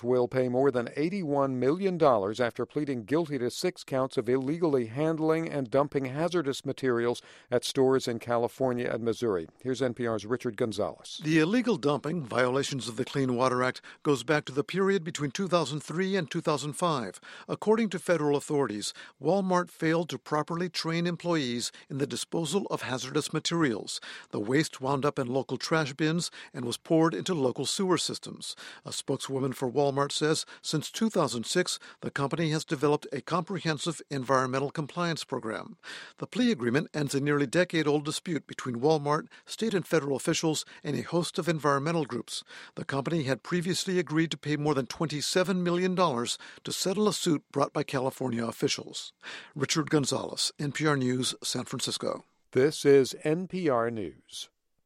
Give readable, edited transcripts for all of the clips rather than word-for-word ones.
Walmart will pay more than $81 million after pleading guilty to 6 counts of illegally handling and dumping hazardous materials at stores in California and Missouri. Here's NPR's Richard Gonzalez. The illegal dumping, violations of the Clean Water Act, goes back to the period between 2003 and 2005. According to federal authorities, Walmart failed to properly train employees in the disposal of hazardous materials. The waste wound up in local trash bins and was poured into local sewer systems. A spokeswoman for Walmart says since 2006, the company has developed a comprehensive environmental compliance program. The plea agreement ends a nearly decade-old dispute between Walmart, state and federal officials, and a host of environmental groups. The company had previously agreed to pay more than $27 million to settle a suit brought by California officials. Richard Gonzalez, NPR News, San Francisco. This is NPR News.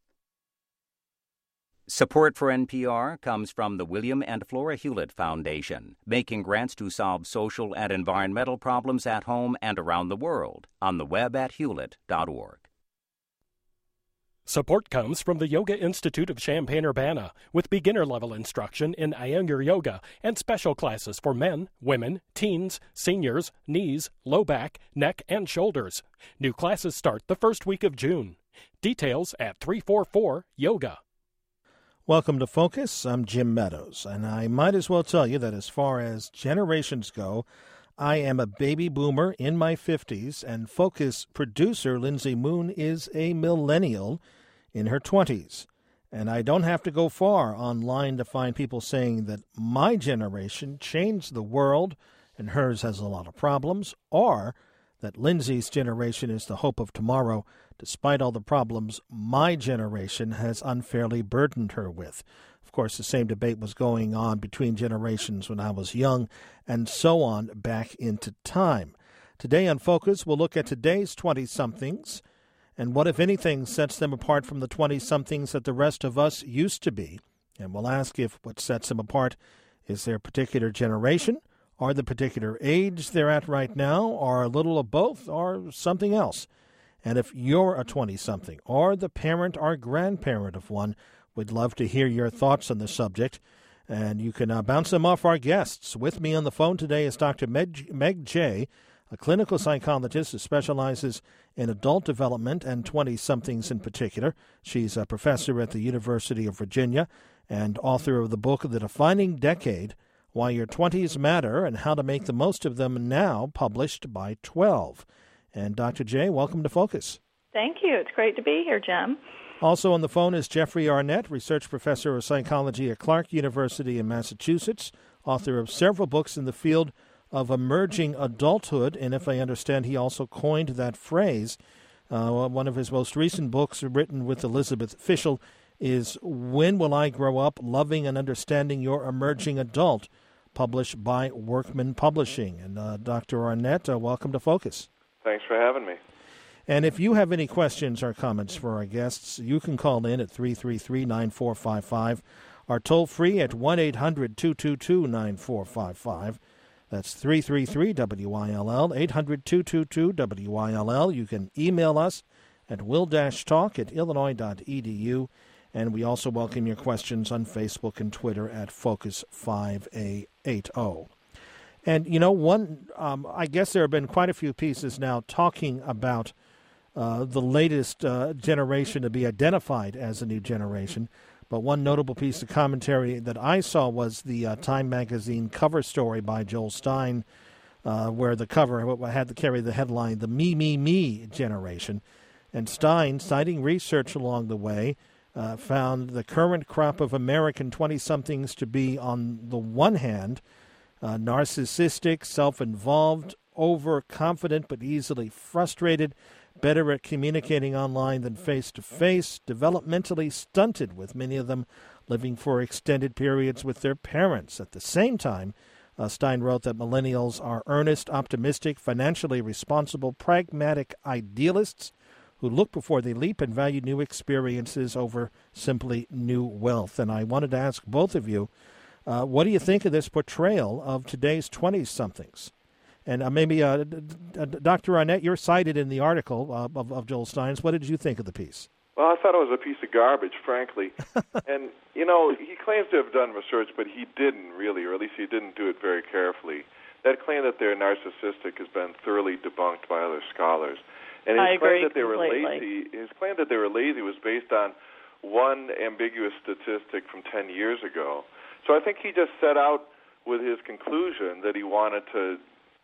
Support for NPR comes from the William and Flora Hewlett Foundation, making grants to solve social and environmental problems at home and around the world. On the web at hewlett.org. Support comes from the Yoga Institute of Champaign-Urbana, with beginner-level instruction in Iyengar Yoga and special classes for men, women, teens, seniors, knees, low back, neck, and shoulders. New classes start the first week of June. Details at 344-YOGA. Welcome to Focus. I'm Jim Meadows, and I might as well tell you that as far as generations go, I am a baby boomer in my 50s, and Focus producer Lindsay Moon is a millennial in her 20s. And I don't have to go far online to find people saying that my generation changed the world and hers has a lot of problems, or that Lindsay's generation is the hope of tomorrow, despite all the problems my generation has unfairly burdened her with. Of course, the same debate was going on between generations when I was young, and so on back into time. Today on Focus, we'll look at today's 20-somethings, and what, if anything, sets them apart from the 20-somethings that the rest of us used to be. And we'll ask if what sets them apart is their particular generation, or the particular age they're at right now, or a little of both, or something else. And if you're a 20-something, or the parent or grandparent of one, we'd love to hear your thoughts on the subject. And you can bounce them off our guests. With me on the phone today is Dr. Meg Jay, a clinical psychologist who specializes in adult development and 20-somethings in particular. She's a professor at the University of Virginia and author of the book The Defining Decade, Why Your 20s Matter and How to Make the Most of Them Now, published by 12. And Dr. Jay, welcome to Focus. Thank you. It's great to be here, Jim. Also on the phone is Jeffrey Arnett, research professor of psychology at Clark University in Massachusetts, author of several books in the field of emerging adulthood. And if I understand, he also coined that phrase. One of his most recent books, written with Elizabeth Fischel, is When Will I Grow Up? Loving and Understanding Your Emerging Adult, published by Workman Publishing. And Dr. Arnett, welcome to Focus. Thanks for having me. And if you have any questions or comments for our guests, you can call in at 333-9455 or toll free at 1-800-222-9455. That's 333-WILL, 800-222-WILL. You can email us at will-talk@illinois.edu. And we also welcome your questions on Facebook and Twitter at Focus580. And, you know, I guess there have been quite a few pieces now talking about the latest generation to be identified as a new generation. But one notable piece of commentary that I saw was the Time magazine cover story by Joel Stein, where the cover had to carry the headline, The Me Generation. And Stein, citing research along the way, found the current crop of American 20-somethings to be, on the one hand, narcissistic, self-involved, overconfident but easily frustrated, better at communicating online than face-to-face, developmentally stunted, with many of them living for extended periods with their parents. At the same time, Stein wrote that millennials are earnest, optimistic, financially responsible, pragmatic idealists who look before they leap and value new experiences over simply new wealth. And I wanted to ask both of you, what do you think of this portrayal of today's 20-somethings? And maybe, Dr. Arnett, you're cited in the article of Joel Stein's. What did you think of the piece? Well, I thought it was a piece of garbage, frankly. And, you know, he claims to have done research, but he didn't really, or at least he didn't do it very carefully. That claim that they're narcissistic has been thoroughly debunked by other scholars. And his claim that they were lazy, his claim that they were lazy was based on one ambiguous statistic from 10 years ago. So I think he just set out with his conclusion that he wanted to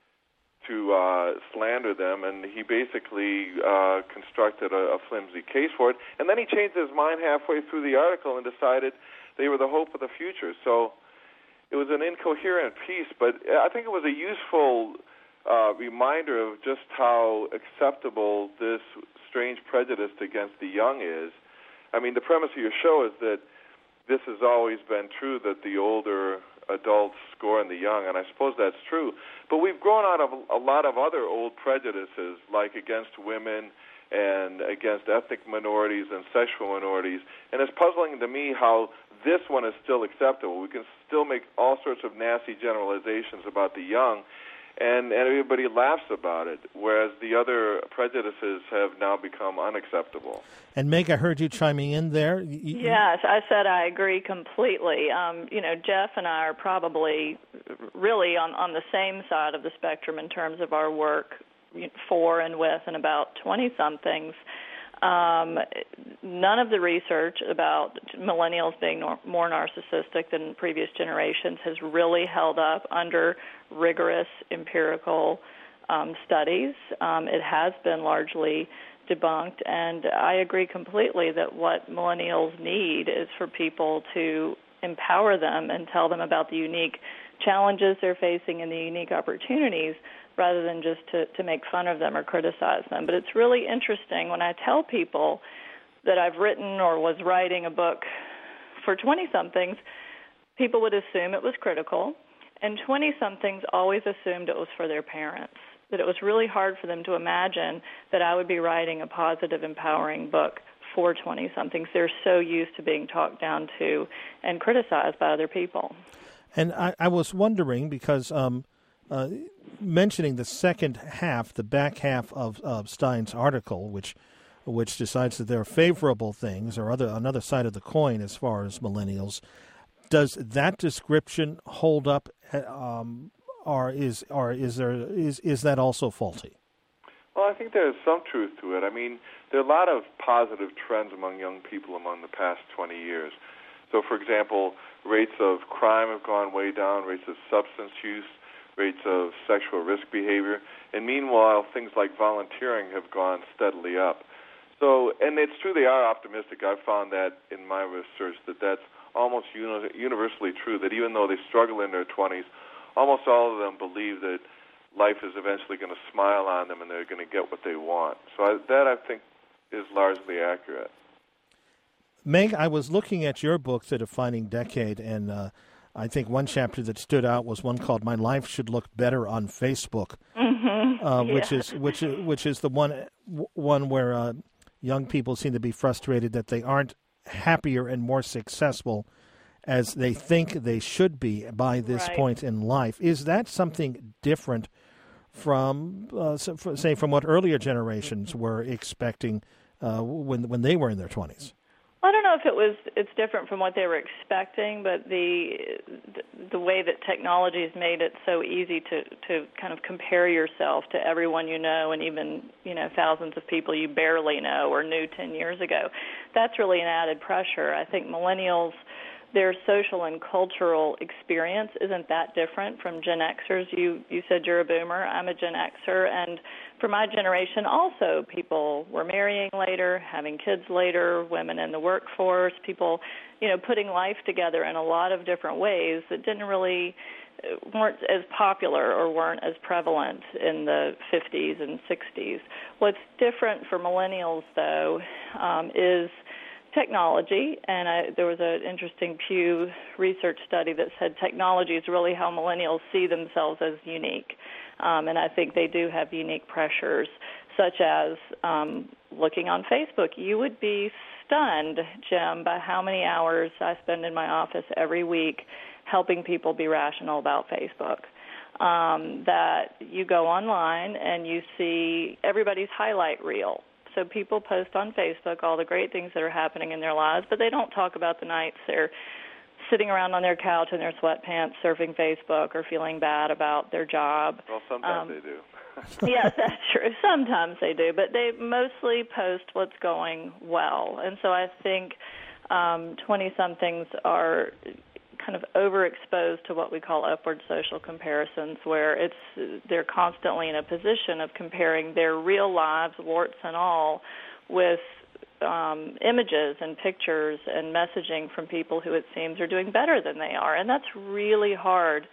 slander them, and he basically constructed a flimsy case for it. And then he changed his mind halfway through the article and decided they were the hope of the future. So it was an incoherent piece, but I think it was a useful reminder of just how acceptable this strange prejudice against the young is. I mean, the premise of your show is that this has always been true, that the older adults scorn the young, and I suppose that's true. But we've grown out of a lot of other old prejudices, like against women and against ethnic minorities and sexual minorities, and it's puzzling to me how this one is still acceptable. We can still make all sorts of nasty generalizations about the young, and everybody laughs about it, whereas the other prejudices have now become unacceptable. And Meg, I heard you chiming in there. Yes, I said I agree completely. Jeff and I are probably really on the same side of the spectrum in terms of our work for and with and about 20-somethings. None of the research about millennials being more narcissistic than previous generations has really held up under rigorous empirical studies. It has been largely debunked, and I agree completely that what millennials need is for people to empower them and tell them about the unique challenges they're facing and the unique opportunities, rather than just to make fun of them or criticize them. But it's really interesting when I tell people that I've written or was writing a book for 20-somethings, people would assume it was critical, and 20-somethings always assumed it was for their parents, that it was really hard for them to imagine that I would be writing a positive, empowering book for 20-somethings. They're so used to being talked down to and criticized by other people. And I was wondering, because mentioning the second half, the back half of Stein's article, which decides that there are favorable things or another side of the coin as far as millennials, does that description hold up, or is that also faulty? Well, I think there's some truth to it. I mean, there are a lot of positive trends among young people among the past 20 years. So, for example, rates of crime have gone way down, rates of substance use, rates of sexual risk behavior, and meanwhile, things like volunteering have gone steadily up. So, and it's true, they are optimistic. I've found that in my research that's almost universally true, that even though they struggle in their 20s, almost all of them believe that life is eventually going to smile on them and they're going to get what they want. So that, I think, is largely accurate. Meg, I was looking at your book, The Defining Decade, and I think one chapter that stood out was one called "My Life Should Look Better on Facebook," which is the one where young people seem to be frustrated that they aren't happier and more successful as they think they should be by this point in life. Is that something different from, say, from what earlier generations were expecting when they were in their 20s? I don't know if it's different from what they were expecting, but the way that technology has made it so easy to kind of compare yourself to everyone you know, and even, thousands of people you barely know or knew 10 years ago, that's really an added pressure. I think millennials, their social and cultural experience isn't that different from Gen Xers. You said you're a boomer. I'm a Gen Xer, and for my generation also, people were marrying later, having kids later, women in the workforce, people, putting life together in a lot of different ways that weren't as popular or weren't as prevalent in the 50s and 60s. What's different for millennials, though, is technology, and there was an interesting Pew Research study that said technology is really how millennials see themselves as unique. And I think they do have unique pressures, such as looking on Facebook. You would be stunned, Jim, by how many hours I spend in my office every week helping people be rational about Facebook. That you go online and you see everybody's highlight reel So people post on Facebook all the great things that are happening in their lives, but they don't talk about the nights they're sitting around on their couch in their sweatpants surfing Facebook or feeling bad about their job. Well, sometimes they do. Yes, that's true. Sometimes they do, but they mostly post what's going well. And so I think 20-somethings are kind of overexposed to what we call upward social comparisons, where they're constantly in a position of comparing their real lives, warts and all, with images and pictures and messaging from people who it seems are doing better than they are. And that's really hard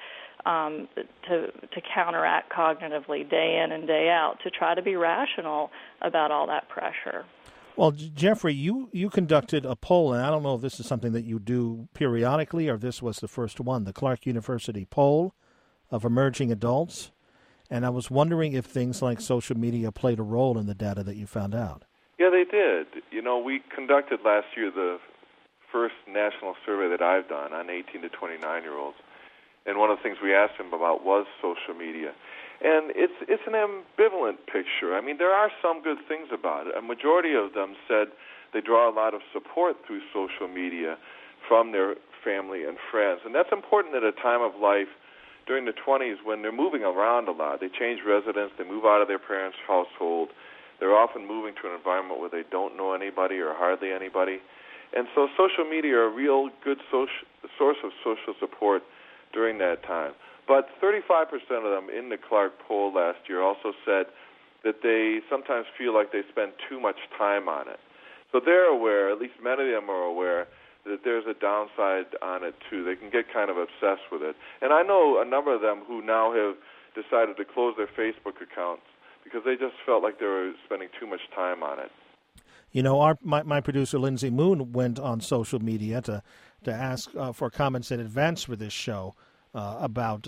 to counteract cognitively day in and day out, to try to be rational about all that pressure. Well, Jeffrey, you conducted a poll, and I don't know if this is something that you do periodically or if this was the first one, the Clark University poll of emerging adults. And I was wondering if things like social media played a role in the data that you found out. Yeah, they did. You know, we conducted last year the first national survey that I've done on 18 to 29-year-olds. And one of the things we asked them about was social media. And it's an ambivalent picture. I mean, there are some good things about it. A majority of them said they draw a lot of support through social media from their family and friends. And that's important at a time of life during the 20s when they're moving around a lot. They change residence, they move out of their parents' household. They're often moving to an environment where they don't know anybody or hardly anybody. And so social media are a real good source of social support during that time. But 35% of them in the Clark poll last year also said that they sometimes feel like they spend too much time on it. So they're aware, at least many of them are aware, that there's a downside on it too. They can get kind of obsessed with it. And I know a number of them who now have decided to close their Facebook accounts because they just felt like they were spending too much time on it. You know, my producer, Lindsay Moon, went on social media to ask for comments in advance for this show about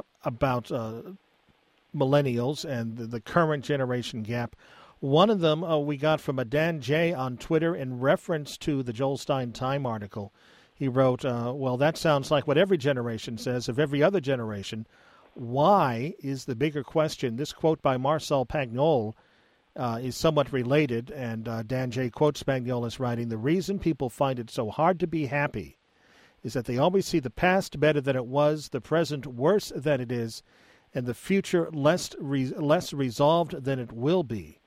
millennials and the current generation gap. One of them we got from a Dan J. on Twitter in reference to the Joel Stein Time article. He wrote, well, that sounds like what every generation says of every other generation. Why is the bigger question? This quote by Marcel Pagnol is somewhat related, and Dan J. quotes Pagnol as writing, "The reason people find it so hard to be happy is that they always see the past better than it was, the present worse than it is, and the future less resolved than it will be."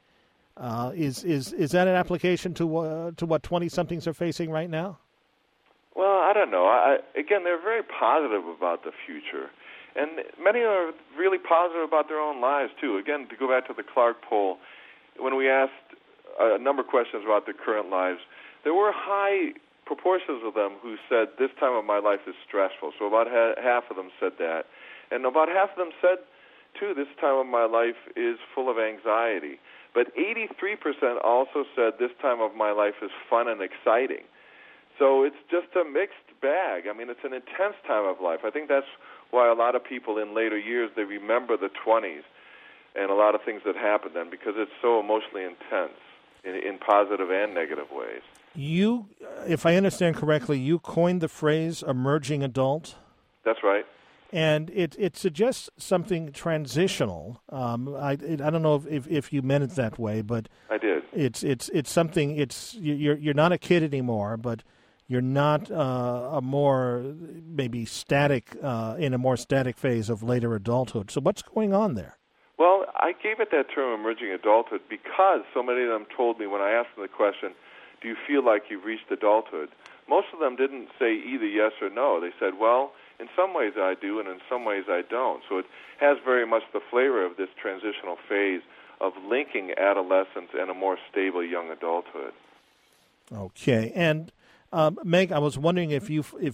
Is that an application to what 20-somethings are facing right now? Well, I don't know. Again, they're very positive about the future. And many are really positive about their own lives, too. Again, to go back to the Clark poll, when we asked a number of questions about their current lives, there were high proportions of them who said, this time of my life is stressful. So about half of them said that. And about half of them said, too, this time of my life is full of anxiety. But 83% also said this time of my life is fun and exciting. So it's just a mixed bag. I mean, it's an intense time of life. I think that's why a lot of people in later years, they remember the 20s and a lot of things that happened then because it's so emotionally intense in positive and negative ways. You, if I understand correctly, you coined the phrase emerging adult? That's right. And it suggests something transitional. I don't know if you meant it that way, but I did. It's something. You're not a kid anymore, but you're not a more maybe static in a more static phase of later adulthood. So what's going on there? Well, I gave it that term, emerging adulthood, because so many of them told me when I asked them the question, "Do you feel like you've reached adulthood?" Most of them didn't say either yes or no. They said, "Well, in some ways I do, and in some ways I don't." So it has very much the flavor of this transitional phase of linking adolescence and a more stable young adulthood. Okay, and Meg, I was wondering if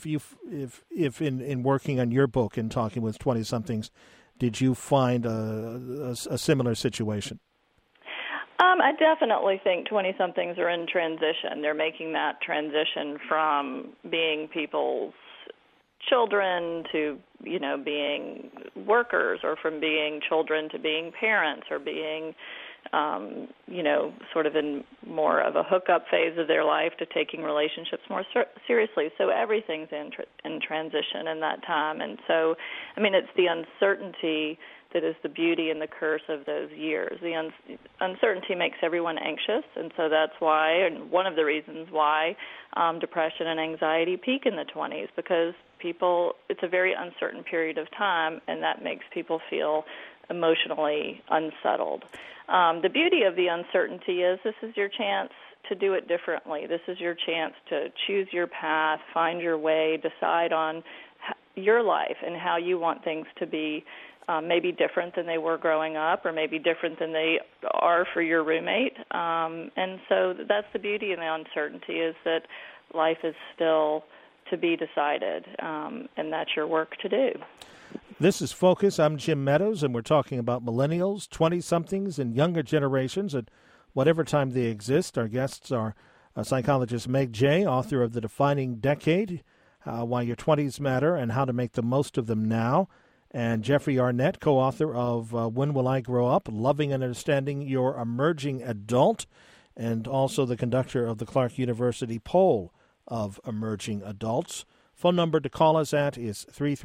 in working on your book and talking with 20-somethings, did you find a similar situation? I definitely think 20-somethings are in transition. They're making that transition from being people's children to, being workers, or from being children to being parents, or being sort of in more of a hookup phase of their life to taking relationships more seriously. So everything's in transition in that time. And so, it's the uncertainty that is the beauty and the curse of those years. The uncertainty makes everyone anxious, and so that's why, and one of the reasons why, depression and anxiety peak in the 20s, because it's a very uncertain period of time, and that makes people feel emotionally unsettled. The beauty of the uncertainty is this is your chance to do it differently. This is your chance to choose your path, find your way, decide on your life and how you want things to be, maybe different than they were growing up or maybe different than they are for your roommate. And so that's the beauty of the uncertainty, is that life is still to be decided, and that's your work to do. This is Focus. I'm Jim Meadows, and we're talking about millennials, 20-somethings, and younger generations at whatever time they exist. Our guests are psychologist Meg Jay, author of The Defining Decade, Why Your 20s Matter and How to Make the Most of Them Now, and Jeffrey Arnett, co-author of When Will I Grow Up? Loving and Understanding Your Emerging Adult, and also the conductor of the Clark University Poll of Emerging Adults. Phone number to call us at is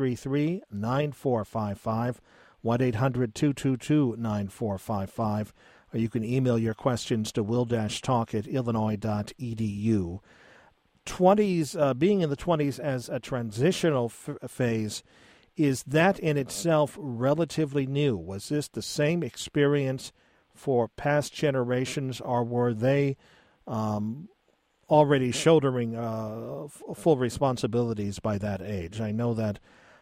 333-9455, 1-800-222-9455, or you can email your questions to will-talk@illinois.edu. 20s, being in the 20s as a transitional phase, is that in itself relatively new? Was this the same experience for past generations, or were they already shouldering full responsibilities by that age? I know that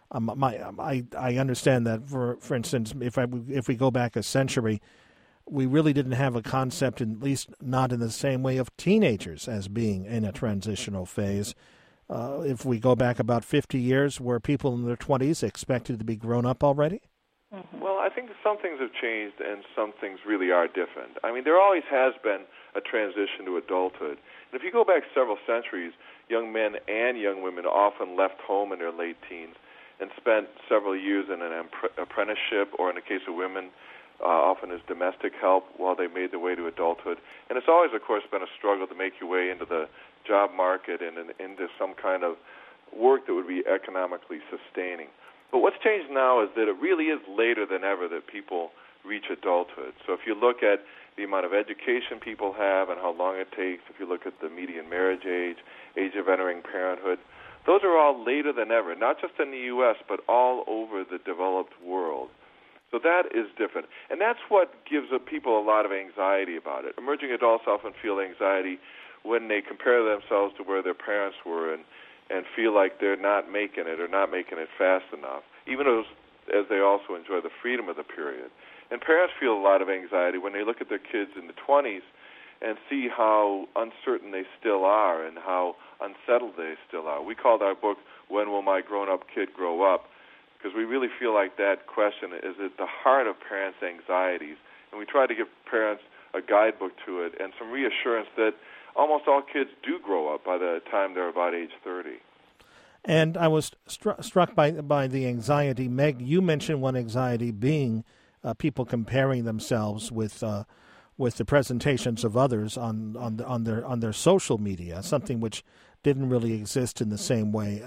I understand that, for instance, if we go back a century, we really didn't have a concept, at least not in the same way, of teenagers as being in a transitional phase. If we go back about 50 years, were people in their 20s expected to be grown up already? Mm-hmm. Well, I think some things have changed and some things really are different. There always has been a transition to adulthood. And if you go back several centuries, young men and young women often left home in their late teens and spent several years in an apprenticeship, or in the case of women, often as domestic help while they made their way to adulthood. And it's always, of course, been a struggle to make your way into the job market and into some kind of work that would be economically sustaining. But what's changed now is that it really is later than ever that people reach adulthood. So if you look at the amount of education people have and how long it takes, if you look at the median marriage age, age of entering parenthood, those are all later than ever, not just in the U.S., but all over the developed world. So that is different. And that's what gives people a lot of anxiety about it. Emerging adults often feel anxiety when they compare themselves to where their parents were and feel like they're not making it or not making it fast enough, even as they also enjoy the freedom of the period. And parents feel a lot of anxiety when they look at their kids in the 20s and see how uncertain they still are and how unsettled they still are. We called our book, When Will My Grown-Up Kid Grow Up?, because we really feel like that question is at the heart of parents' anxieties. And we try to give parents a guidebook to it and some reassurance that almost all kids do grow up by the time they're about age 30. And I was struck by the anxiety. Meg, you mentioned one anxiety being people comparing themselves with the presentations of others on their social media, something which didn't really exist in the same way,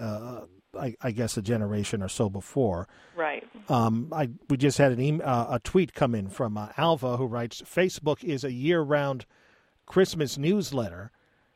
I guess, a generation or so before. Right. We just had a tweet come in from Alva, who writes, Facebook is a year-round Christmas newsletter.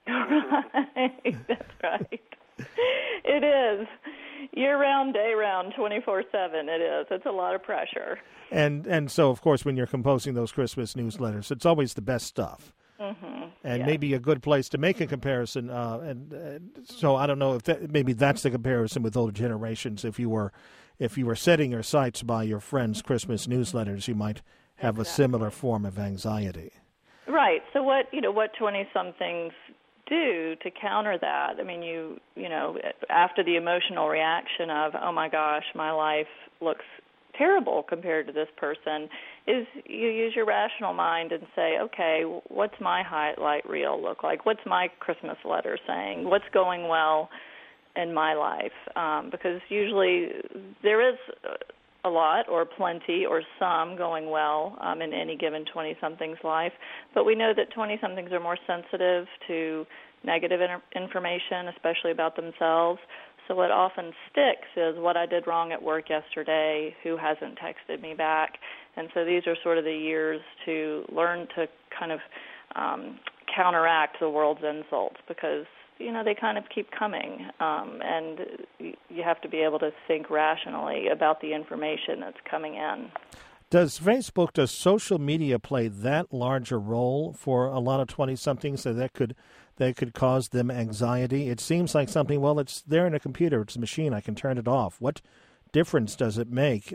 Right. That's right. It is. Year-round, day-round, 24/7, it is. It's a lot of pressure. And so, of course, when you're composing those Christmas newsletters, it's always the best stuff. Mm-hmm. And maybe a good place to make a comparison. So I don't know if maybe that's the comparison with older generations. If you were setting your sights by your friends' Christmas newsletters, you might have a similar form of anxiety. Right. So what 20-somethings do to counter that? You after the emotional reaction of, oh my gosh, my life looks terrible compared to this person, is you use your rational mind and say, okay, what's my highlight reel look like? What's my Christmas letter saying? What's going well in my life? Because usually there is a lot or plenty or some going well in any given 20-something's life. But we know that 20-somethings are more sensitive to negative information, especially about themselves. So what often sticks is what I did wrong at work yesterday, who hasn't texted me back. And so these are sort of the years to learn to kind of counteract the world's insults because, they kind of keep coming. And you have to be able to think rationally about the information that's coming in. Does social media play that large a role for a lot of 20-somethings that could cause them anxiety? It seems like something, well, it's there in a computer, it's a machine, I can turn it off. What difference does it make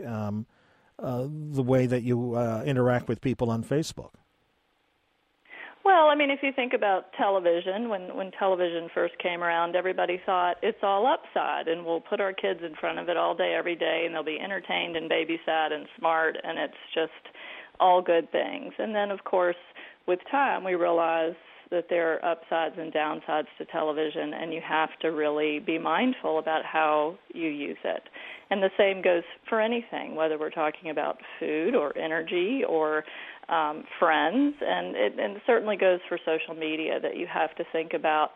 the way that you interact with people on Facebook? Well, if you think about television, when television first came around, everybody thought it's all upside, and we'll put our kids in front of it all day, every day, and they'll be entertained and babysat and smart, and it's just all good things. And then, of course, with time, we realize that there are upsides and downsides to television, and you have to really be mindful about how you use it. And the same goes for anything, whether we're talking about food or energy or friends, and it certainly goes for social media, that you have to think about,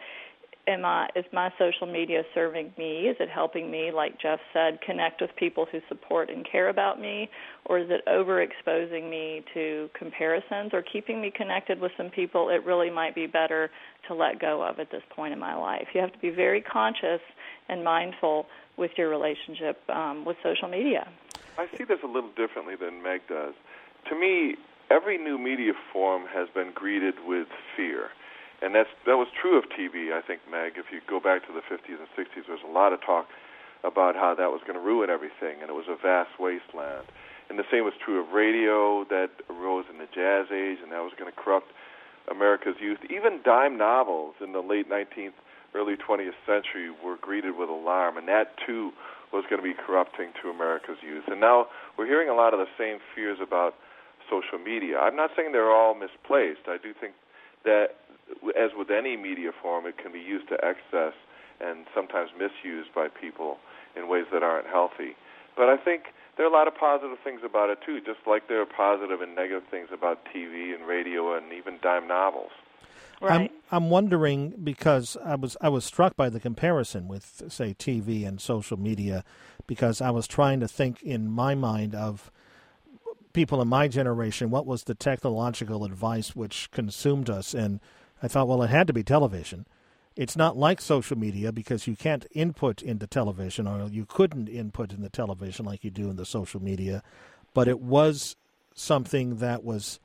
is my social media serving me? Is it helping me, like Jeff said, connect with people who support and care about me? Or is it overexposing me to comparisons or keeping me connected with some people it really might be better to let go of at this point in my life? You have to be very conscious and mindful with your relationship with social media. I see this a little differently than Meg does. To me, every new media form has been greeted with fear. And that was true of TV, I think, Meg. If you go back to the 50s and 60s, there was a lot of talk about how that was going to ruin everything, and it was a vast wasteland. And the same was true of radio that arose in the Jazz Age, and that was going to corrupt America's youth. Even dime novels in the late 19th, early 20th century were greeted with alarm, and that, too, was going to be corrupting to America's youth. And now we're hearing a lot of the same fears about social media. I'm not saying they're all misplaced. I do think that, as with any media form, it can be used to excess and sometimes misused by people in ways that aren't healthy. But I think there are a lot of positive things about it, too, just like there are positive and negative things about TV and radio and even dime novels. Right. I'm wondering, because I was struck by the comparison with, say, TV and social media, because I was trying to think in my mind of people in my generation, what was the technological advice which consumed us? And I thought, well, it had to be television. It's not like social media because you can't input into television, or you couldn't input in the television like you do in the social media. But it was something that was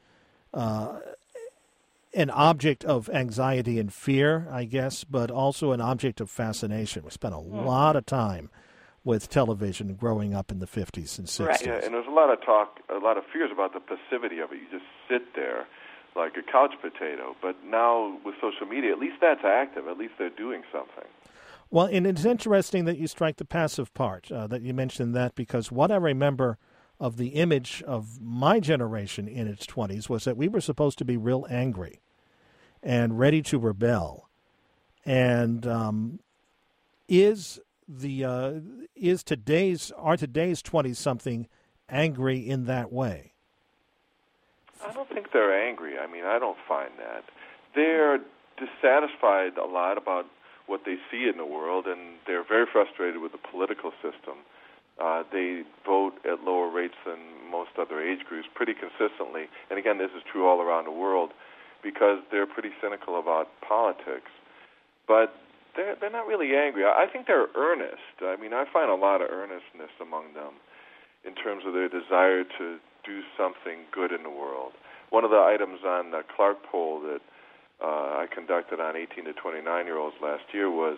an object of anxiety and fear, I guess, but also an object of fascination. We spent a lot of time with television growing up in the 50s and 60s. Right. Yeah, and there's a lot of talk, a lot of fears about the passivity of it. You just sit there like a couch potato. But now with social media, at least that's active. At least they're doing something. Well, and it's interesting that you strike the passive part, that you mentioned that, because what I remember of the image of my generation in its 20s was that we were supposed to be real angry and ready to rebel. And is today's 20-something angry in that way? I don't think they're angry. I don't find that. They're dissatisfied a lot about what they see in the world, and they're very frustrated with the political system. They vote at lower rates than most other age groups pretty consistently. And again, this is true all around the world because they're pretty cynical about politics. But they're not really angry. I think they're earnest. I find a lot of earnestness among them in terms of their desire to do something good in the world. One of the items on the Clark poll that I conducted on 18 to 29-year-olds last year was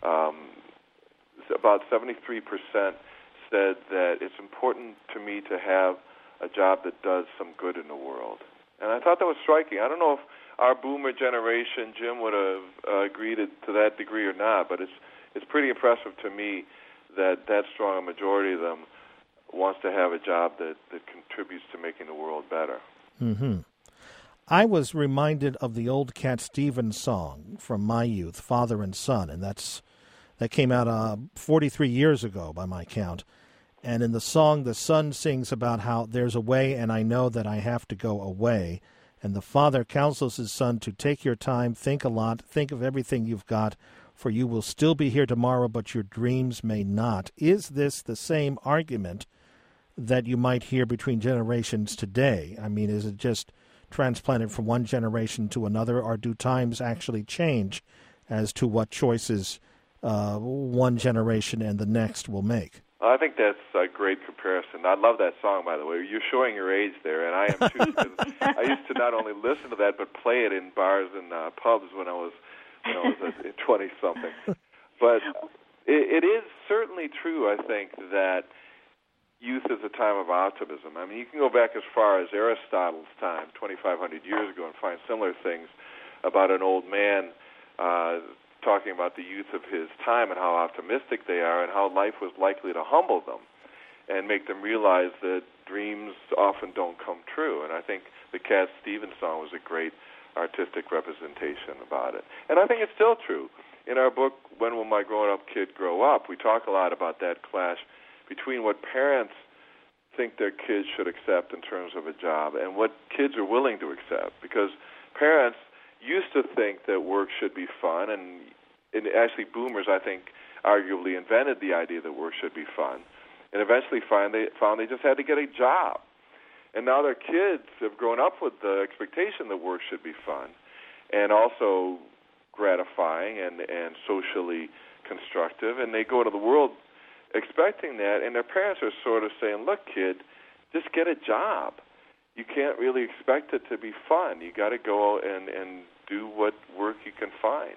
about 73% said that it's important to me to have a job that does some good in the world. And I thought that was striking. I don't know if our boomer generation, Jim, would have agreed to that degree or not, but it's pretty impressive to me that strong a majority of them wants to have a job that contributes to making the world better. Mm-hmm. I was reminded of the old Cat Stevens song from my youth, Father and Son, and that came out 43 years ago by my count. And in the song, the son sings about how there's a way and I know that I have to go away. And the father counsels his son to take your time, think a lot, think of everything you've got, for you will still be here tomorrow, but your dreams may not. Is this the same argument that you might hear between generations today? I mean, is it just transplanted from one generation to another, or do times actually change as to what choices one generation and the next will make? I think that's a great comparison. I love that song, by the way. You're showing your age there, and I am too. Because I used to not only listen to that, but play it in bars and pubs when I was 20-something. But it is certainly true, I think, that youth is a time of optimism. I mean, you can go back as far as Aristotle's time, 2,500 years ago, and find similar things about an old man talking about the youth of his time and how optimistic they are and how life was likely to humble them and make them realize that dreams often don't come true. And I think the Cat Stevens song was a great artistic representation about it. And I think it's still true. In our book, When Will My Grown-Up Kid Grow Up?, we talk a lot about that clash between what parents think their kids should accept in terms of a job and what kids are willing to accept. Because parents used to think that work should be fun, and actually boomers, I think, arguably invented the idea that work should be fun, and eventually found they just had to get a job. And now their kids have grown up with the expectation that work should be fun and also gratifying and socially constructive, and they go into the world expecting that, and their parents are sort of saying, look, kid, just get a job. You can't really expect it to be fun. You got to go and do what work you can find.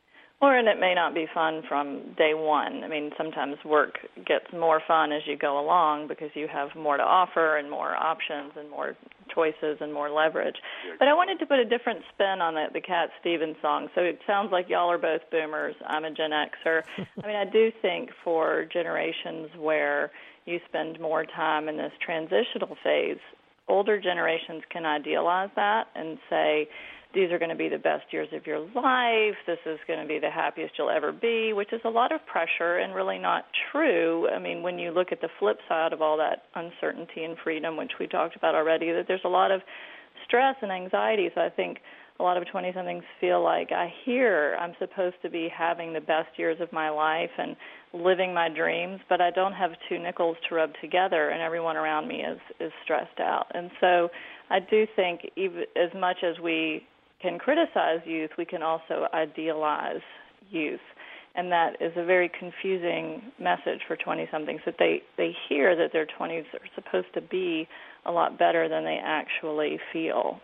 And it may not be fun from day one. I mean, sometimes work gets more fun as you go along because you have more to offer and more options and more choices and more leverage. But I wanted to put a different spin on the Cat Stevens song. So it sounds like y'all are both boomers. I'm a Gen Xer. I mean, I do think for generations where you spend more time in this transitional phase, older generations can idealize that and say, these are going to be the best years of your life, this is going to be the happiest you'll ever be, which is a lot of pressure and really not true. I mean, when you look at the flip side of all that uncertainty and freedom, which we talked about already, that there's a lot of stress and anxiety. So I think a lot of 20-somethings feel like I'm supposed to be having the best years of my life and living my dreams, but I don't have two nickels to rub together, and everyone around me is stressed out. And so I do think even as much as we can criticize youth, we can also idealize youth. And that is a very confusing message for 20-somethings, that they hear that their 20s are supposed to be a lot better than they actually feel.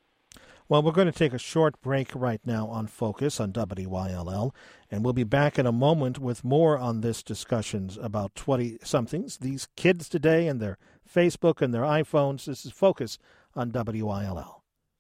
Well, we're going to take a short break right now on Focus on WYLL, and we'll be back in a moment with more on this discussions about 20-somethings, these kids today and their Facebook and their iPhones. This is Focus on WYLL.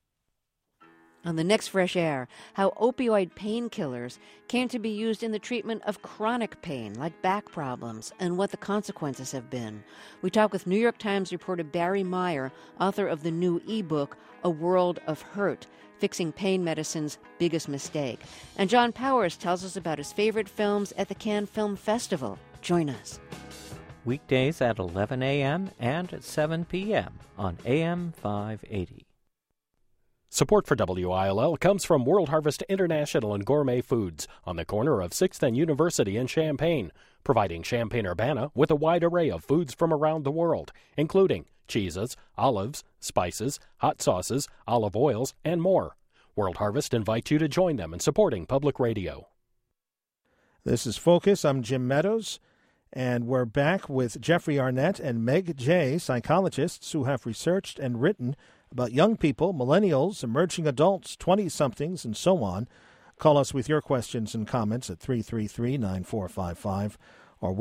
On the next Fresh Air, how opioid painkillers came to be used in the treatment of chronic pain like back problems and what the consequences have been. We talk with New York Times reporter Barry Meyer, author of the new ebook, A World of Hurt, Fixing Pain Medicine's Biggest Mistake. And John Powers tells us about his favorite films at the Cannes Film Festival. Join us. Weekdays at 11 a.m. and at 7 p.m. on AM 580. Support for WILL comes from World Harvest International and Gourmet Foods on the corner of 6th and University in Champaign, providing Champaign-Urbana with a wide array of foods from around the world, including cheeses, olives, spices, hot sauces, olive oils, and more. World Harvest invites you to join them in supporting public radio. This is Focus. I'm Jim Meadows, and we're back with Jeffrey Arnett and Meg Jay, psychologists who have researched and written about young people, millennials, emerging adults, 20-somethings, and so on. Call us with your questions and comments at 333-9455 or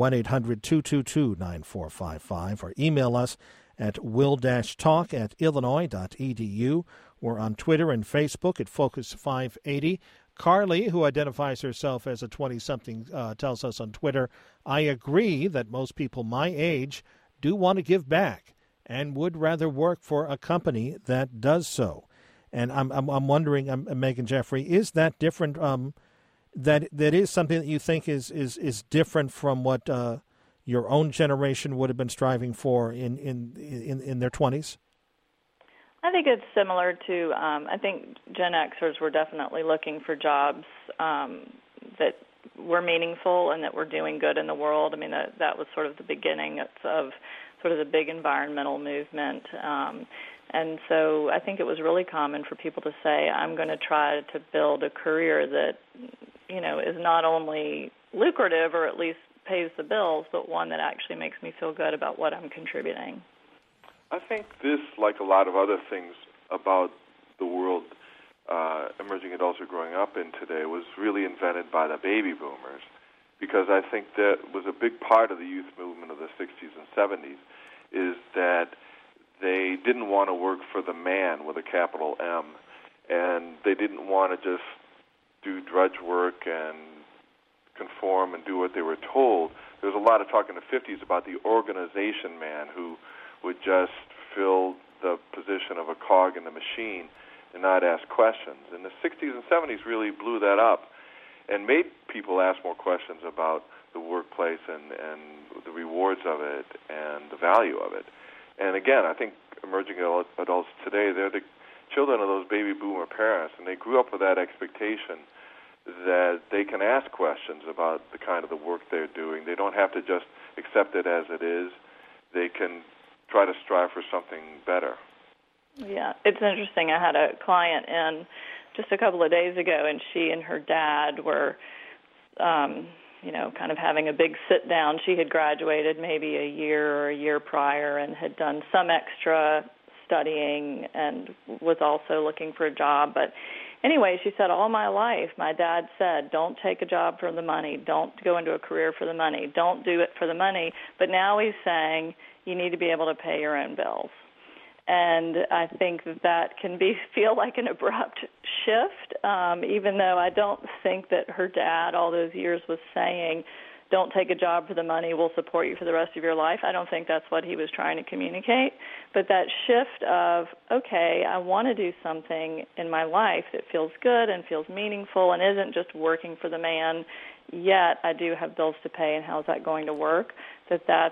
1-800-222-9455, or email us at will-talk@illinois.edu. We're on Twitter and Facebook at Focus 580. Carly, who identifies herself as a 20-something, tells us on Twitter, I agree that most people my age do want to give back and would rather work for a company that does so. And I'm wondering, Meg and Jeffrey, is that different? That is something that you think is different from what your own generation would have been striving for in their 20s? I think it's similar to, I think Gen Xers were definitely looking for jobs that were meaningful and that were doing good in the world. I mean, that was sort of the beginning of sort of the big environmental movement. And so I think it was really common for people to say, I'm going to try to build a career that, is not only lucrative or at least pays the bills, but one that actually makes me feel good about what I'm contributing. I think this, like a lot of other things about the world emerging adults are growing up in today, was really invented by the baby boomers, because I think that was a big part of the youth movement of the 60s and 70s, is that they didn't want to work for the man with a capital M, and they didn't want to just do drudge work and conform and do what they were told. There was a lot of talk in the 50s about the organization man who would just fill the position of a cog in the machine and not ask questions. And the 60s and 70s really blew that up and made people ask more questions about the workplace and the rewards of it and the value of it. And again, I think emerging adults today, they're the children of those baby boomer parents, and they grew up with that expectation that they can ask questions about the kind of the work they're doing. They don't have to just accept it as it is. They can try to strive for something better. Yeah, it's interesting. I had a client in just a couple of days ago, and she and her dad were, kind of having a big sit-down. She had graduated maybe a year prior and had done some extra studying and was also looking for a job. But anyway, she said, all my life, my dad said, don't take a job for the money. Don't go into a career for the money. Don't do it for the money. But now he's saying you need to be able to pay your own bills. And I think that can feel like an abrupt shift, even though I don't think that her dad all those years was saying, don't take a job for the money, we'll support you for the rest of your life. I don't think that's what he was trying to communicate. But that shift of, okay, I want to do something in my life that feels good and feels meaningful and isn't just working for the man, yet I do have bills to pay, and how's that going to work? That's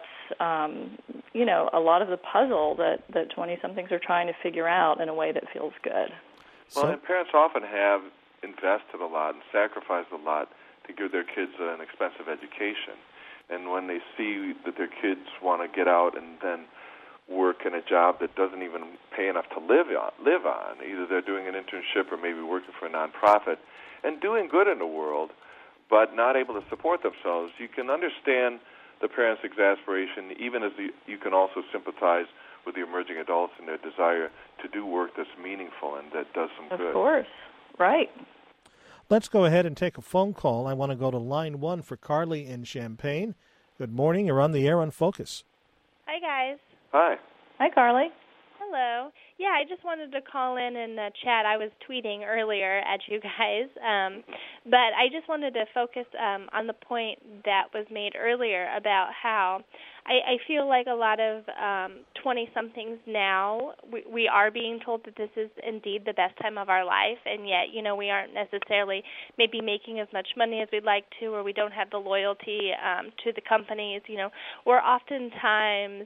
a lot of the puzzle that 20-somethings are trying to figure out in a way that feels good. Well, and parents often have invested a lot and sacrificed a lot to give their kids an expensive education. And when they see that their kids want to get out and then work in a job that doesn't even pay enough to live on, either they're doing an internship or maybe working for a nonprofit and doing good in the world, but not able to support themselves, you can understand the parents' exasperation, even as you can also sympathize with the emerging adults and their desire to do work that's meaningful and that does some good. Of course. Right. Let's go ahead and take a phone call. I want to go to line 1 for Carly in Champaign. Good morning. You're on the air on Focus. Hi, guys. Hi. Hi, Carly. Hello. Yeah, I just wanted to call in and chat. I was tweeting earlier at you guys, but I just wanted to focus on the point that was made earlier about how I feel like a lot of 20-somethings now, we are being told that this is indeed the best time of our life, and yet, we aren't necessarily maybe making as much money as we'd like to, or we don't have the loyalty to the companies. We're oftentimes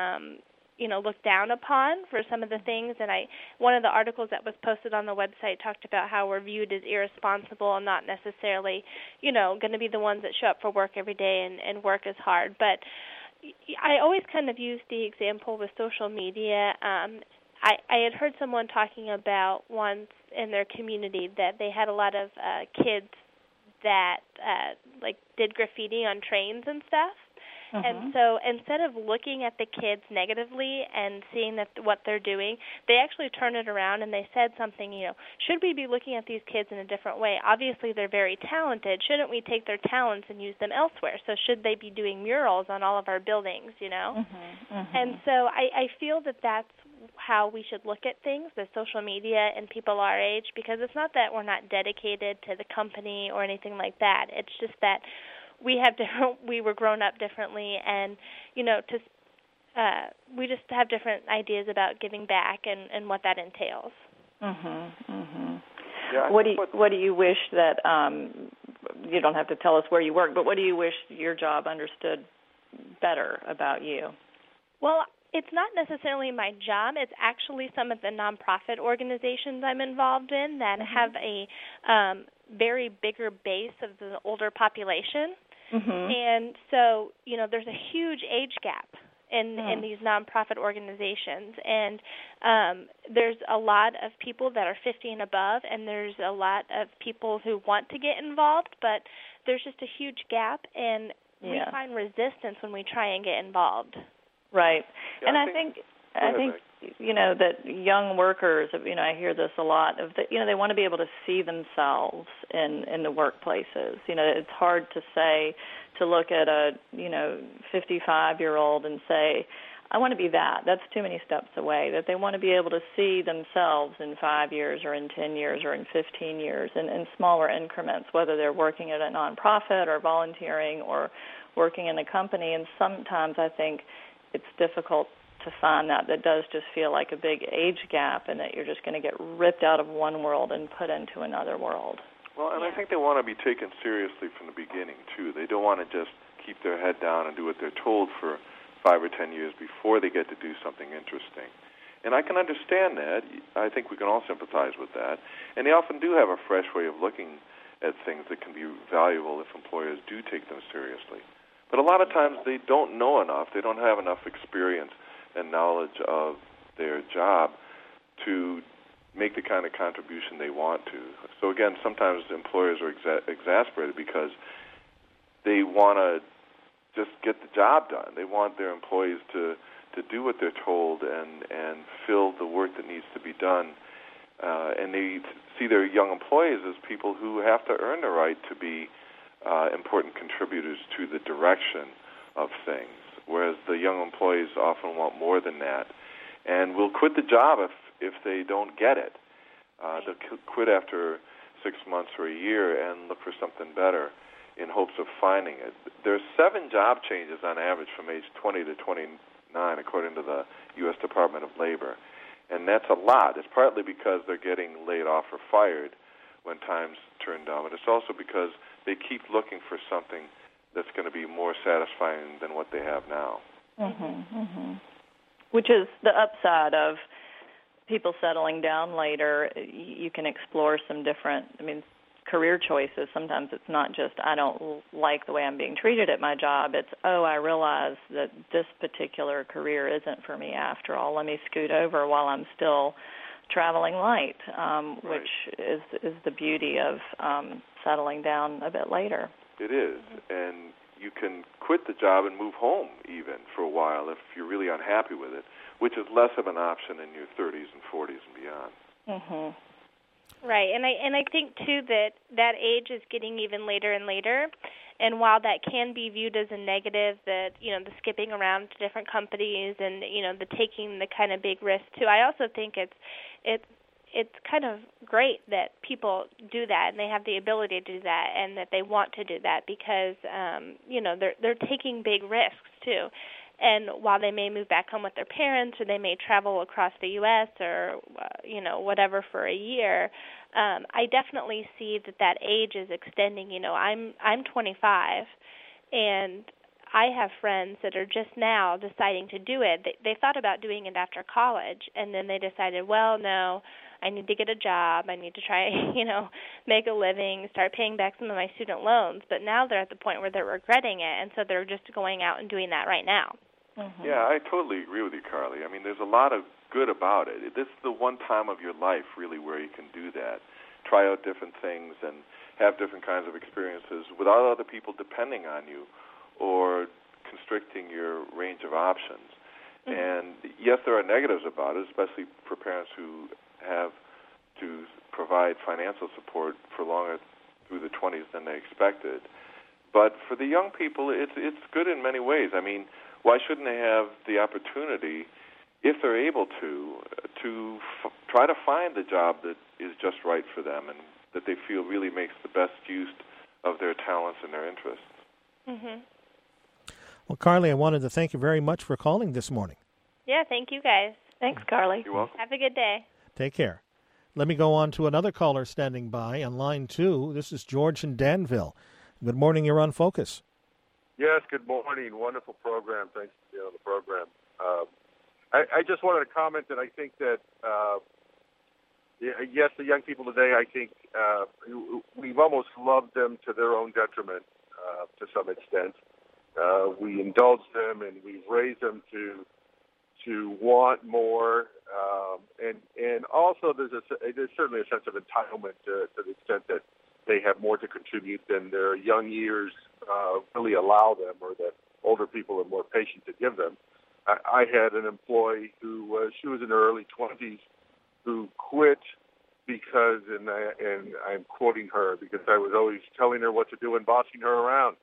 looked down upon for some of the things. And one of the articles that was posted on the website talked about how we're viewed as irresponsible and not necessarily, going to be the ones that show up for work every day and work as hard. But I always kind of use the example with social media. I had heard someone talking about once in their community that they had a lot of kids that did graffiti on trains and stuff. Mm-hmm. And so instead of looking at the kids negatively and seeing that what they're doing, they actually turned it around and they said something, should we be looking at these kids in a different way? Obviously, they're very talented. Shouldn't we take their talents and use them elsewhere? So should they be doing murals on all of our buildings, Mm-hmm. Mm-hmm. And so I feel that that's how we should look at things with social media and people our age, because it's not that we're not dedicated to the company or anything like that. It's just that we were grown up differently, and we just have different ideas about giving back and what that entails. Mhm. Mhm. Yeah, what do you wish that you don't have to tell us where you work, but what do you wish your job understood better about you? Well, it's not necessarily my job. It's actually some of the nonprofit organizations I'm involved in that have a very bigger base of the older population. And so, there's a huge age gap in these nonprofit organizations. And there's a lot of people that are 50 and above, and there's a lot of people who want to get involved, but there's just a huge gap, and we find resistance when we try and get involved. Right. Yeah, and I think that young workers, I hear this a lot, of that, they want to be able to see themselves in the workplaces. It's hard to look at a 55-year-old and say, I want to be that. That's too many steps away. That they want to be able to see themselves in 5 years or in 10 years or in 15 years in smaller increments, whether they're working at a nonprofit or volunteering or working in a company. And sometimes I think it's difficult to find that does just feel like a big age gap, and that you're just going to get ripped out of one world and put into another world. Well, and I think they want to be taken seriously from the beginning, too. They don't want to just keep their head down and do what they're told for 5 or 10 years before they get to do something interesting. And I can understand that. I think we can all sympathize with that. And they often do have a fresh way of looking at things that can be valuable if employers do take them seriously. But a lot of times they don't know enough. They don't have enough experience and knowledge of their job to make the kind of contribution they want to. So again, sometimes employers are exasperated because they want to just get the job done. They want their employees to do what they're told and fill the work that needs to be done. And they see their young employees as people who have to earn the right to be important contributors to the direction of things, whereas the young employees often want more than that and will quit the job if they don't get it. They'll quit after 6 months or a year and look for something better in hopes of finding it. There's 7 job changes on average from age 20 to 29, according to the U.S. Department of Labor. And that's a lot. It's partly because they're getting laid off or fired when times turn down, but it's also because they keep looking for something that's going to be more satisfying than what they have now. Which is the upside of people settling down later. You can explore some different, career choices. Sometimes it's not just, I don't like the way I'm being treated at my job. It's, I realize that this particular career isn't for me after all. Let me scoot over while I'm still traveling light, which is the beauty of settling down a bit later. It is, and you can quit the job and move home even for a while if you're really unhappy with it, which is less of an option in your 30s and 40s and beyond. Right, and I think too that age is getting even later and later, and while that can be viewed as a negative, that the skipping around to different companies and the taking the kind of big risk too, I also think it's kind of great that people do that and they have the ability to do that and that they want to do that because they're taking big risks too. And while they may move back home with their parents or they may travel across the U.S. or, whatever for a year, I definitely see that age is extending. I'm 25, and I have friends that are just now deciding to do it. They thought about doing it after college, and then they decided, well, no, I need to get a job. I need to try, make a living, start paying back some of my student loans. But now they're at the point where they're regretting it, and so they're just going out and doing that right now. Yeah, I totally agree with you, Carly. There's a lot of good about it. This is the one time of your life, really, where you can do that. Try out different things and have different kinds of experiences without other people depending on you or constricting your range of options. And yes, there are negatives about it, especially for parents who have to provide financial support for longer through the 20s than they expected. But for the young people, it's good in many ways. Why shouldn't they have the opportunity, if they're able to try to find the job that is just right for them and that they feel really makes the best use of their talents and their interests? Well, Carly, I wanted to thank you very much for calling this morning. Yeah, thank you guys. Thanks, Carly. You're welcome. Have a good day. Take care. Let me go on to another caller standing by on line 2. This is George in Danville. Good morning. You're on Focus. Yes, good morning. Wonderful program. Thanks for being on the program. I just wanted to comment that I think that, yes, the young people today, I think we've almost loved them to their own detriment to some extent. We indulge them and we've raised them to want more, and also there's certainly a sense of entitlement to the extent that they have more to contribute than their young years really allow them, or that older people are more patient to give them. I had an employee who she was in her early 20s who quit because, and I'm quoting her, because I was always telling her what to do and bossing her around.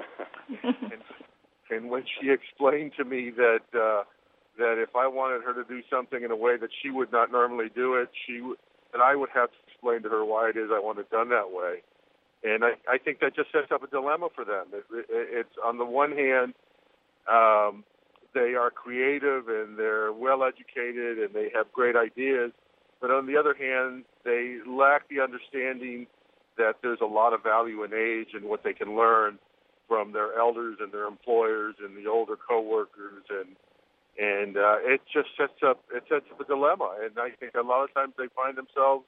and when she explained to me that if I wanted her to do something in a way that she would not normally do it, that I would have to explain to her why it is I want it done that way. And I think that just sets up a dilemma for them. It's on the one hand, they are creative and they're well educated and they have great ideas, but on the other hand, they lack the understanding that there's a lot of value in age and what they can learn from their elders and their employers and the older coworkers, and it just sets up a dilemma. And I think a lot of times they find themselves,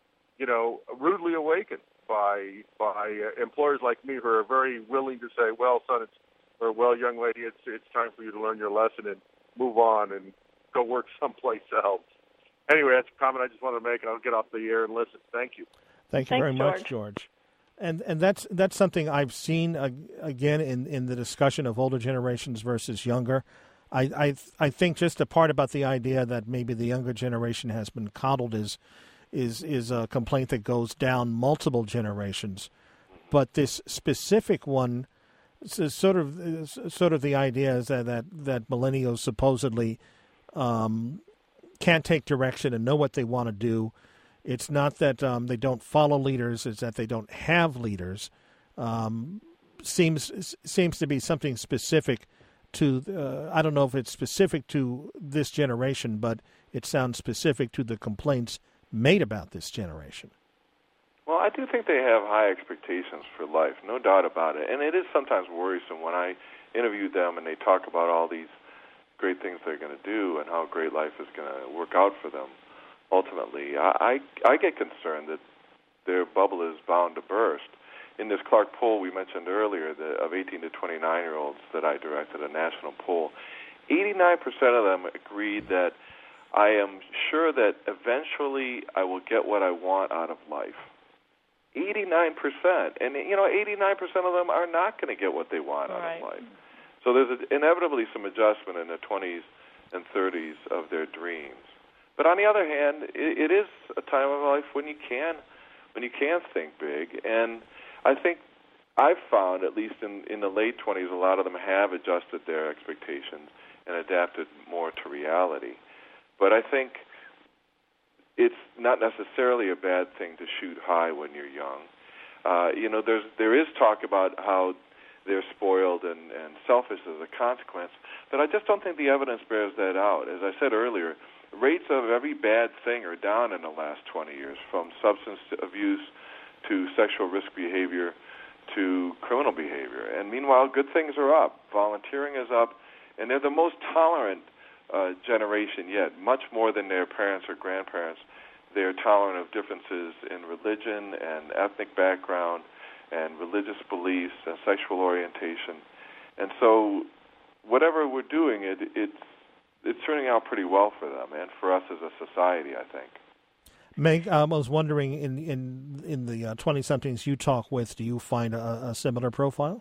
rudely awakened by employers like me who are very willing to say, well, son, young lady, it's time for you to learn your lesson and move on and go work someplace else. Anyway, that's a comment I just wanted to make, and I'll get off the air and listen. Thank you. Thank you very much, George. And that's something I've seen again in the discussion of older generations versus younger. I think just a part about the idea that maybe the younger generation has been coddled is a complaint that goes down multiple generations, but this specific one, sort of the idea is that millennials supposedly can't take direction and know what they want to do. It's not that they don't follow leaders; it's that they don't have leaders. Seems to be something specific to. I don't know if it's specific to this generation, but it sounds specific to the complaints made about this generation. Well, I do think they have high expectations for life, no doubt about it. And it is sometimes worrisome when I interview them and they talk about all these great things they're going to do and how great life is going to work out for them. Ultimately, I get concerned that their bubble is bound to burst. In this Clark poll we mentioned earlier of 18 to 29-year-olds that I directed, a national poll, 89% of them agreed that I am sure that eventually I will get what I want out of life. 89%. And, 89% of them are not going to get what they want out of life. So there's inevitably some adjustment in the 20s and 30s of their dreams. But on the other hand, it is a time of life when you can think big. And I think I've found, at least in the late 20s, a lot of them have adjusted their expectations and adapted more to reality. But I think it's not necessarily a bad thing to shoot high when you're young. There is talk about how they're spoiled and selfish as a consequence, but I just don't think the evidence bears that out. As I said earlier, rates of every bad thing are down in the last 20 years, from substance abuse to sexual risk behavior to criminal behavior. And meanwhile, good things are up. Volunteering is up, and they're the most tolerant generation yet, much more than their parents or grandparents. They're tolerant of differences in religion and ethnic background and religious beliefs and sexual orientation. And so whatever we're doing, it's turning out pretty well for them and for us as a society, I think. Meg, I was wondering, in the 20-somethings you talk with, do you find a similar profile?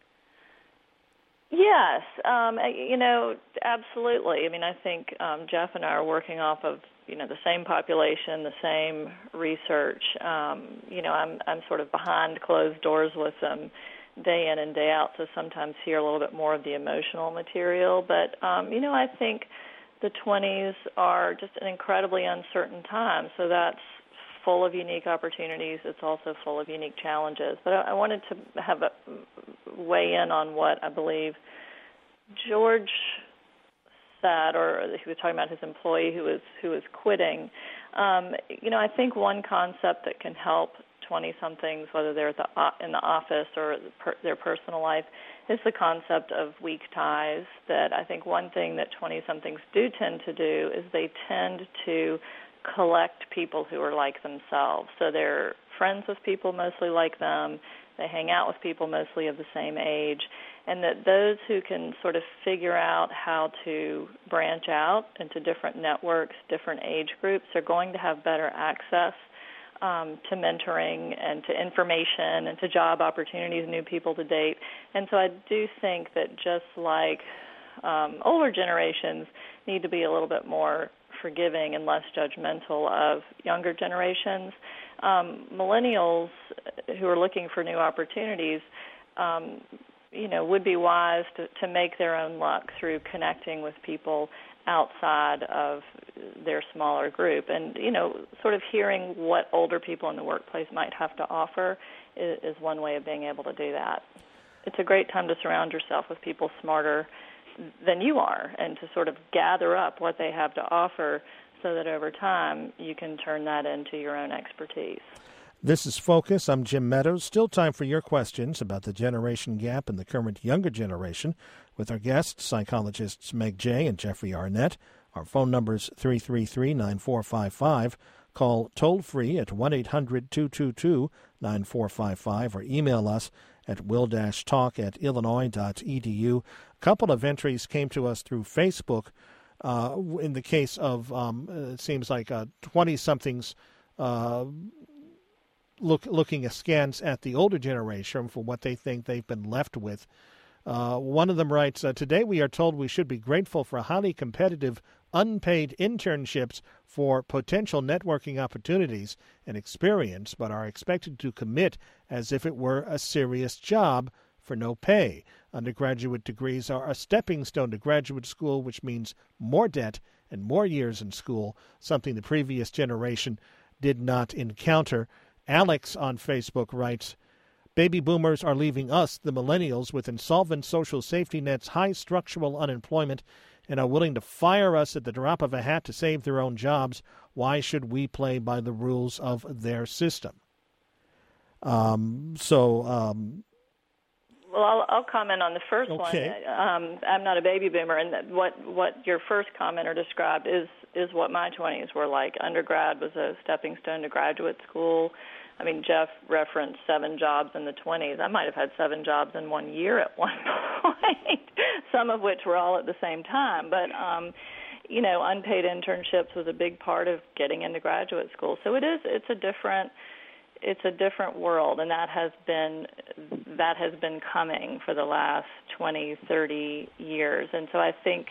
Yes, absolutely. I mean, I think Jeff and I are working off of, the same population, the same research. I'm sort of behind closed doors with them day in and day out, so sometimes hear a little bit more of the emotional material. But, I think the 20s are just an incredibly uncertain time, so that's full of unique opportunities. It's also full of unique challenges. But I wanted to have weigh in on what I believe George said, or he was talking about his employee who was quitting. I think one concept that can help 20-somethings, whether they're in the office or their personal life, is the concept of weak ties. That I think one thing that 20-somethings do tend to do is they tend to collect people who are like themselves. So they're friends with people mostly like them. They hang out with people mostly of the same age. And that those who can sort of figure out how to branch out into different networks, different age groups, are going to have better access to mentoring and to information and to job opportunities, new people to date. And so I do think that just like older generations need to be a little bit more forgiving and less judgmental of younger generations, millennials who are looking for new opportunities, would be wise to make their own luck through connecting with people outside of their smaller group. And, sort of hearing what older people in the workplace might have to offer is one way of being able to do that. It's a great time to surround yourself with people smarter than you are and to sort of gather up what they have to offer so that over time you can turn that into your own expertise. This is Focus. I'm Jim Meadows. Still time for your questions about the generation gap in the current younger generation with our guests, psychologists Meg Jay and Jeffrey Arnett. Our phone number is 333-9455. Call toll-free at 1-800-222-9455 or email us at will-talk@illinois.edu. A couple of entries came to us through Facebook in the case of, it seems like 20-somethings looking askance at the older generation for what they think they've been left with. One of them writes, today we are told we should be grateful for highly competitive unpaid internships for potential networking opportunities and experience, but are expected to commit as if it were a serious job for no pay. Undergraduate degrees are a stepping stone to graduate school, which means more debt and more years in school, something the previous generation did not encounter. Alex on Facebook writes, baby boomers are leaving us, the millennials, with insolvent social safety nets, high structural unemployment, and are willing to fire us at the drop of a hat to save their own jobs. Why should we play by the rules of their system? Well, I'll comment on the first one. I'm not a baby boomer, and what your first commenter described is what my 20s were like. Undergrad was a stepping stone to graduate school. I mean, Jeff referenced 7 jobs in the 20s. I might have had 7 jobs in 1 year at one point, some of which were all at the same time. But, unpaid internships was a big part of getting into graduate school. So it's a different world, and that has been coming for the last 20, 30 years. And so I think,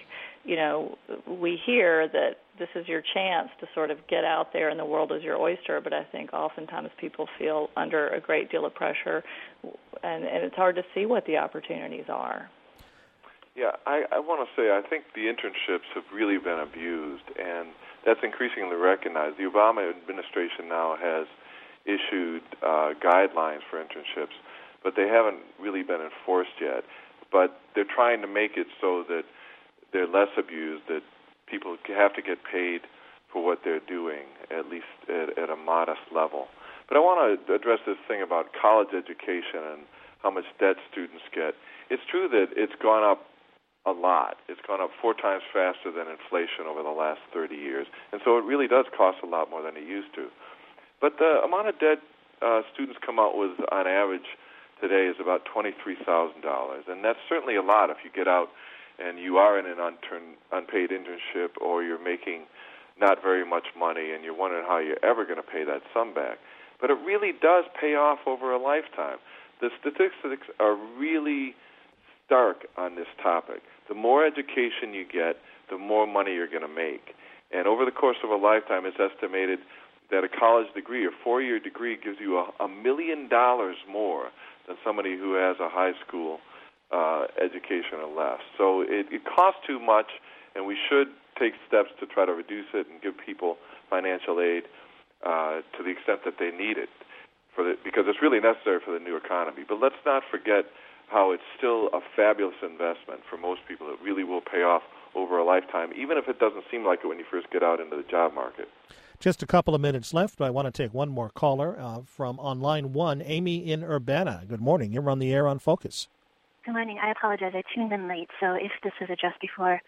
we hear that this is your chance to sort of get out there and the world is your oyster, but I think oftentimes people feel under a great deal of pressure, and it's hard to see what the opportunities are. Yeah, I want to say I think the internships have really been abused, and that's increasingly recognized. The Obama administration now has issued guidelines for internships, but they haven't really been enforced yet. But they're trying to make it so that they're less abused, that people have to get paid for what they're doing, at least at a modest level. But I want to address this thing about college education and how much debt students get. It's true that it's gone up a lot. It's gone up 4 times faster than inflation over the last 30 years. And so it really does cost a lot more than it used to. But the amount of debt students come out with on average today is about $23,000. And that's certainly a lot if you get out and you are in an unpaid internship or you're making not very much money and you're wondering how you're ever going to pay that sum back. But it really does pay off over a lifetime. The statistics are really stark on this topic. The more education you get, the more money you're going to make. And over the course of a lifetime, it's estimated that a college degree, a 4-year degree, gives you $1 million more than somebody who has a high school education or less. So it costs too much, and we should take steps to try to reduce it and give people financial aid to the extent that they need it, because it's really necessary for the new economy. But let's not forget how it's still a fabulous investment for most people. It really will pay off over a lifetime, even if it doesn't seem like it when you first get out into the job market. Just a couple of minutes left. I want to take one more caller from on line 1, Amy in Urbana. Good morning. You're on the air on Focus. Good morning. I apologize. I tuned in late, so if this was addressed before,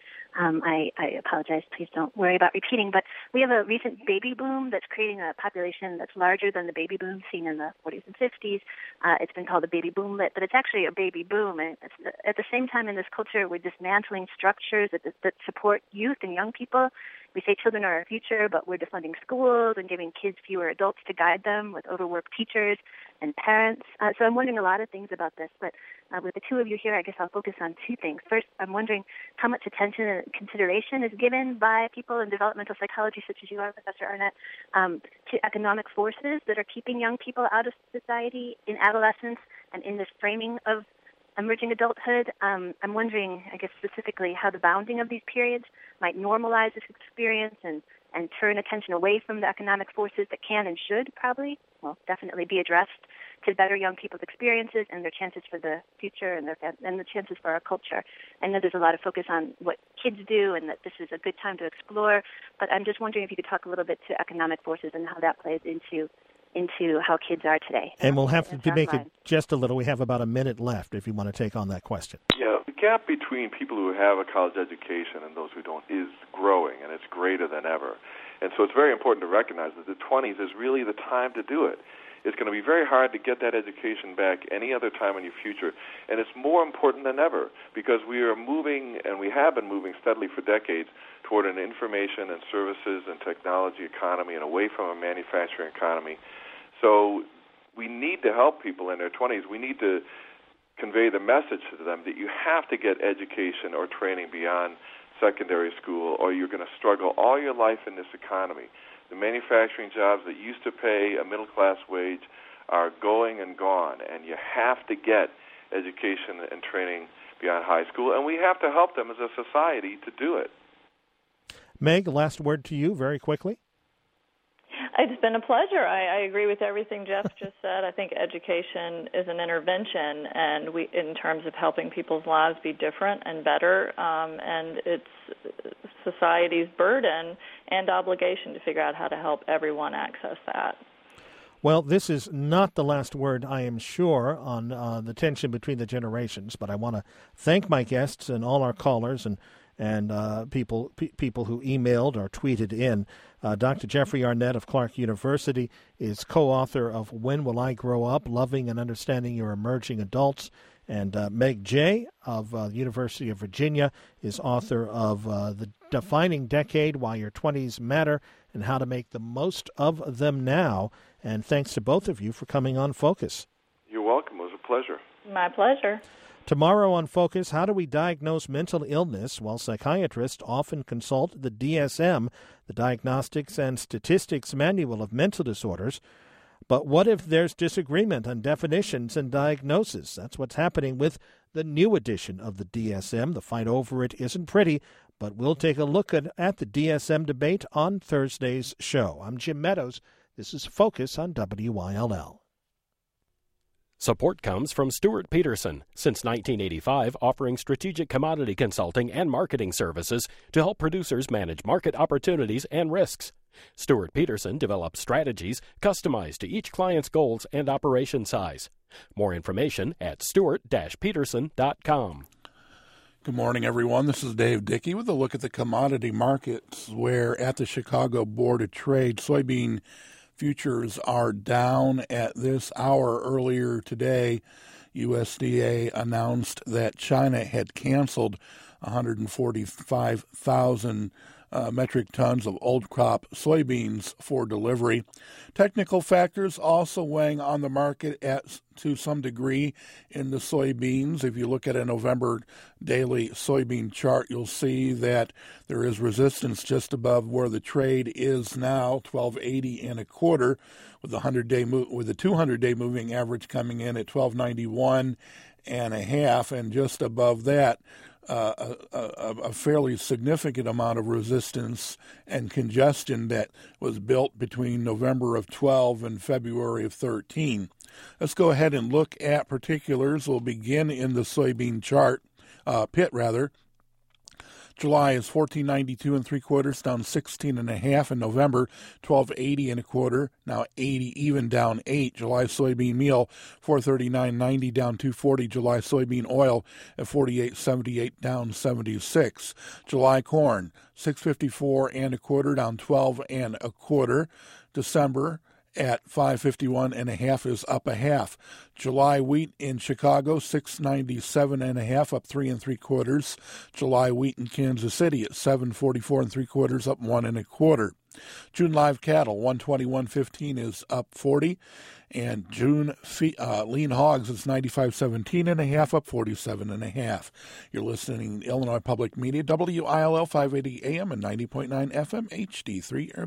I apologize. Please don't worry about repeating. But we have a recent baby boom that's creating a population that's larger than the baby boom seen in the 40s and 50s. It's been called a baby boomlet, but it's actually a baby boom. And at the same time, in this culture, we're dismantling structures that support youth and young people. We say children are our future, but we're defunding schools and giving kids fewer adults to guide them with overworked teachers and parents. So I'm wondering a lot of things about this, but with the two of you here, I guess I'll focus on two things. First, I'm wondering how much attention and consideration is given by people in developmental psychology, such as you are, Professor Arnett, to economic forces that are keeping young people out of society in adolescence and in this framing of emerging adulthood. I'm wondering, I guess specifically, how the bounding of these periods might normalize this experience and turn attention away from the economic forces that can and should definitely be addressed to better young people's experiences and their chances for the future and the chances for our culture. I know there's a lot of focus on what kids do and that this is a good time to explore, but I'm just wondering if you could talk a little bit to economic forces and how that plays into how kids are today. And we'll have to make it just a little. We have about a minute left if you want to take on that question. Yeah, the gap between people who have a college education and those who don't is growing, and it's greater than ever. And so it's very important to recognize that the 20s is really the time to do it. It's going to be very hard to get that education back any other time in your future, and it's more important than ever because we are moving, and we have been moving steadily for decades, toward an information and services and technology economy and away from a manufacturing economy. So we need to help people in their 20s. We need to convey the message to them that you have to get education or training beyond secondary school or you're going to struggle all your life in this economy. The manufacturing jobs that used to pay a middle-class wage are going and gone, and you have to get education and training beyond high school, and we have to help them as a society to do it. Meg, last word to you very quickly. It's been a pleasure. I agree with everything Jeff just said. I think education is an intervention, and in terms of helping people's lives be different and better, and it's society's burden and obligation to figure out how to help everyone access that. Well, this is not the last word, I am sure, on the tension between the generations, but I want to thank my guests and all our callers and people who emailed or tweeted in. Dr. Jeffrey Arnett of Clark University is co-author of When Will I Grow Up? Loving and Understanding Your Emerging Adults. And Meg Jay of the University of Virginia is author of The Defining Decade, Why Your 20s Matter, and How to Make the Most of Them Now. And thanks to both of you for coming on Focus. You're welcome. It was a pleasure. My pleasure. Tomorrow on Focus, how do we diagnose mental illness? While psychiatrists often consult the DSM, the Diagnostics and Statistics Manual of Mental Disorders. But what if there's disagreement on definitions and diagnosis? That's what's happening with the new edition of the DSM. The fight over it isn't pretty, but we'll take a look at the DSM debate on Thursday's show. I'm Jim Meadows. This is Focus on WYLL. Support comes from Stuart Peterson, since 1985 offering strategic commodity consulting and marketing services to help producers manage market opportunities and risks. Stuart Peterson develops strategies customized to each client's goals and operation size. More information at stuart-peterson.com. Good morning, everyone. This is Dave Dickey with a look at the commodity markets, where at the Chicago Board of Trade, soybean futures are down at this hour. Earlier today, USDA announced that China had canceled 145,000 metric tons of old crop soybeans for delivery. Technical factors also weighing on the market to some degree in the soybeans. If you look at a November daily soybean chart, you'll see that there is resistance just above where the trade is now, 12.80 1/4, with the 200-day moving average coming in at 12.91 1/2, and just above that, a fairly significant amount of resistance and congestion that was built between November of 12 and February of 13. Let's go ahead and look at particulars. We'll begin in the soybean pit. July is 14.92 3/4, down 16.5. In November, 12.80 1/4, now 80 even, down 8. July soybean meal, 439.90, down 2.40. July soybean oil at 48.78, down 76. July corn, 6.54 1/4, down 12 1/4. December at 5.51 1/2 is up 1/2. July wheat in Chicago, 6.97 1/2, up 3 3/4. July wheat in Kansas City at 7.44 3/4, up 1 1/4. June live cattle, 121.15 is up 40. And June lean hogs is 95.17 1/2, up 47 1/2. You're listening to Illinois Public Media, WILL 580 AM and 90.9 FM HD3.